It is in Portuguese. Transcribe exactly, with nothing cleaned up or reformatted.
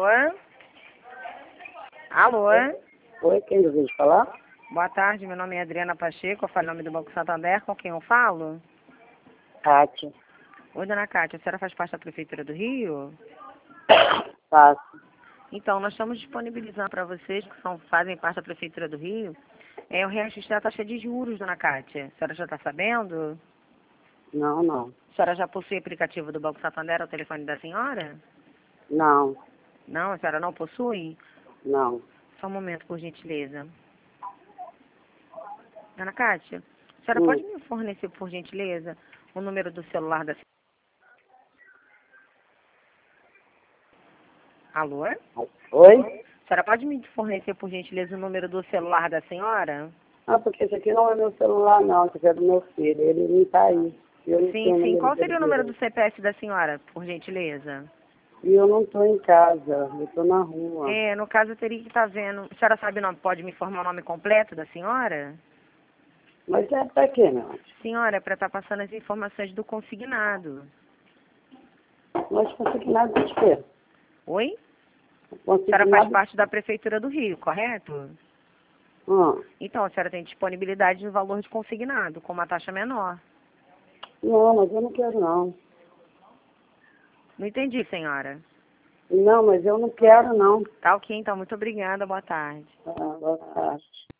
Alô? Oi, quem deseja falar? Boa tarde, meu nome é Adriana Pacheco, eu falo em nome do Banco Santander, com quem eu falo? Kátia. Oi, dona Cátia, a senhora faz parte da Prefeitura do Rio? Faço. Então, nós estamos disponibilizando para vocês que são, fazem parte da Prefeitura do Rio, é o reajuste da taxa de juros, dona Cátia. A senhora já está sabendo? Não, não. A senhora já possui aplicativo do Banco Santander ao telefone da senhora? Não, Não, a senhora não possui? não. Só um momento, por gentileza. Dona Cátia, a senhora Hum. pode me fornecer, por gentileza, o número do celular da senhora? Alô? Oi? A senhora pode me fornecer, por gentileza, o número do celular da senhora? Ah, porque esse aqui não é meu celular, não. Esse aqui é do meu filho. Ele não tá aí. Eu não Sim, tenho o sim. número Qual dele seria o número do direito. C P F da senhora, por gentileza? E eu não tô em casa. Eu tô na rua. É, no caso eu teria que estar vendo. A senhora sabe o nome? Pode me informar o nome completo da senhora? Mas é pra quê, meu? Senhora, é para estar passando as informações do consignado. Nós consignado de quê? Oi? A senhora faz Consignado. parte da Prefeitura do Rio, correto? Ah, Então, a senhora tem disponibilidade no valor de consignado, com uma taxa menor. não, mas eu não quero, não. Não entendi, senhora. Não, mas eu não quero, não. Tá ok, então. Muito obrigada. Boa tarde. Ah, boa tarde.